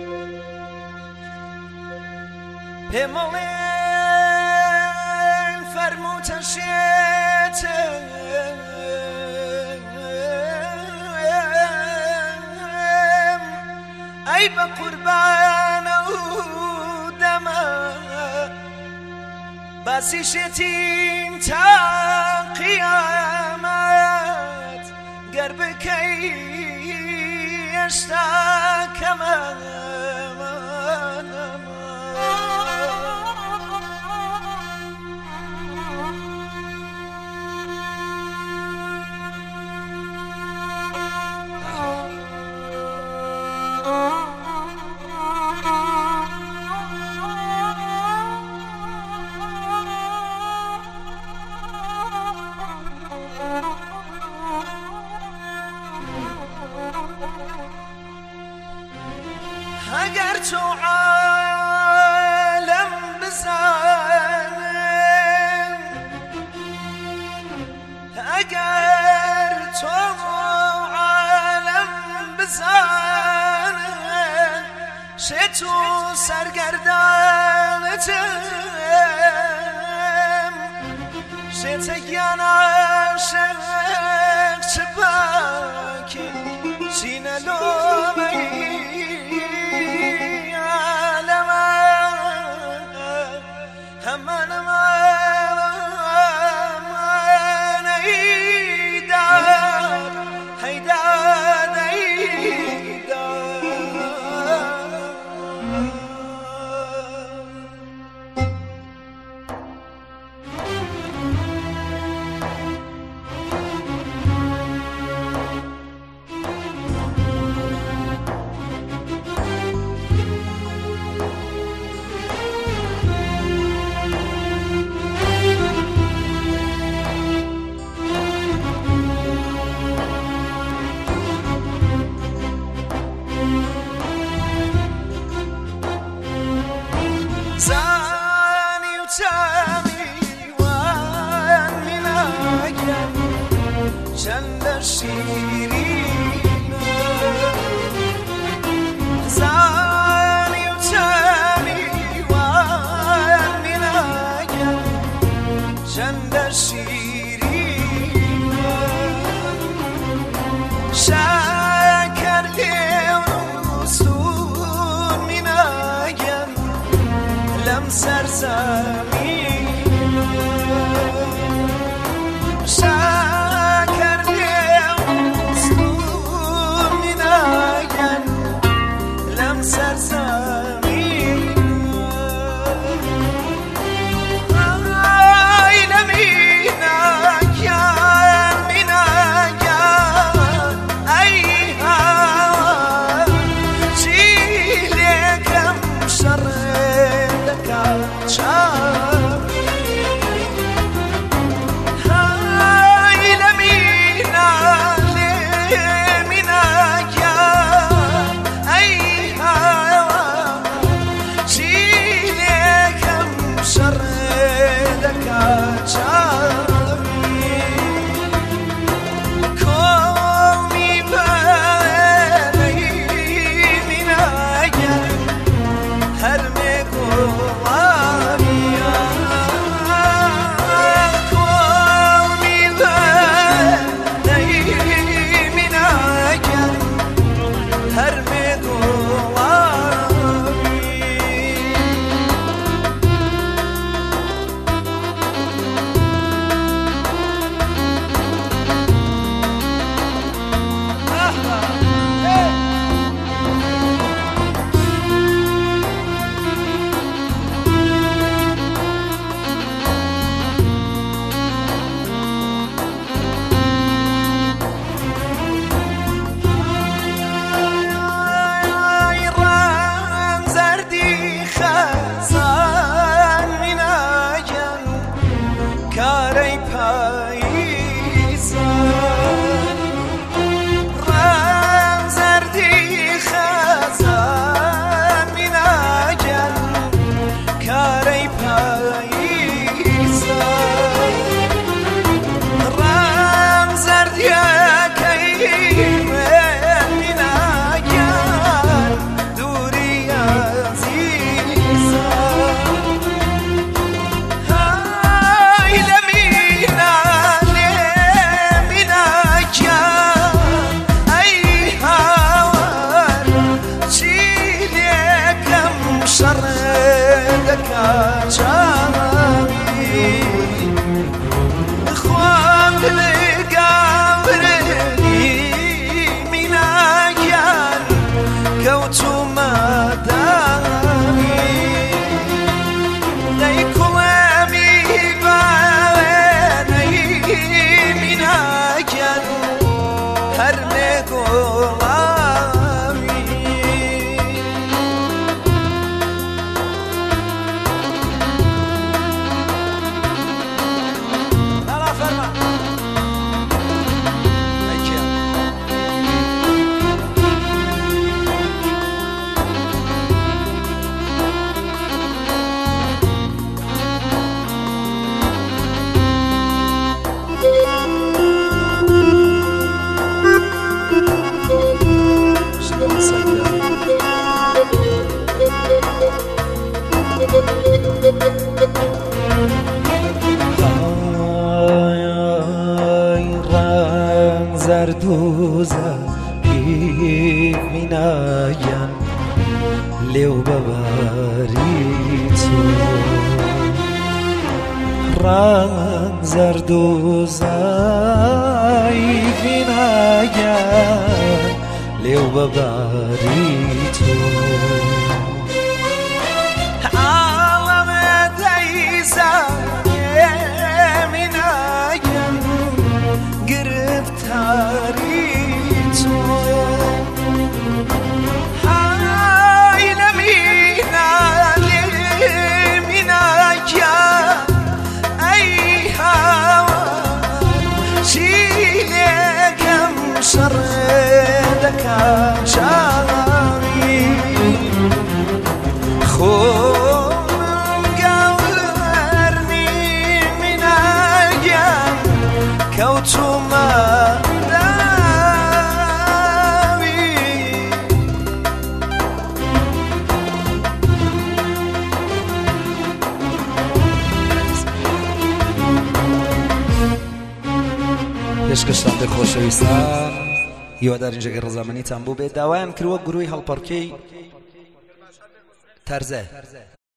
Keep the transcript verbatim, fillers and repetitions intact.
بمومن فرموتشیتم ای به قربان او دمه بسی شتیم تا قیامت گر بکی اشتاکم اگر تو عالم بزنم اگر تو عالم بزنم شه تو سرگردانتم شه تگیان عاشق چه باکی چینه لومهی زانی و تامی وان منایم چند شیرین زانی و تامی وان منایم چند شیرین شکر لیونستون منایم لم سرزمین شکر لیونستون منایم لم سرزمین آی لمینایم منایم ای هر نگولامی نلا فرما زرد و زرقی بینایم لیو ببری تو رنگ زرد و زرقی بینایم لیو ببری تو عالم دیزم شردك شاري خون قورني من أيام كوتو ما داوي پێشکەشتان دەر خۆشەویستان هیوادار اینجا ڕزامەنیتان بوو بێت داوایان کردووە گروهی هەڵپەڕکەی تەرزە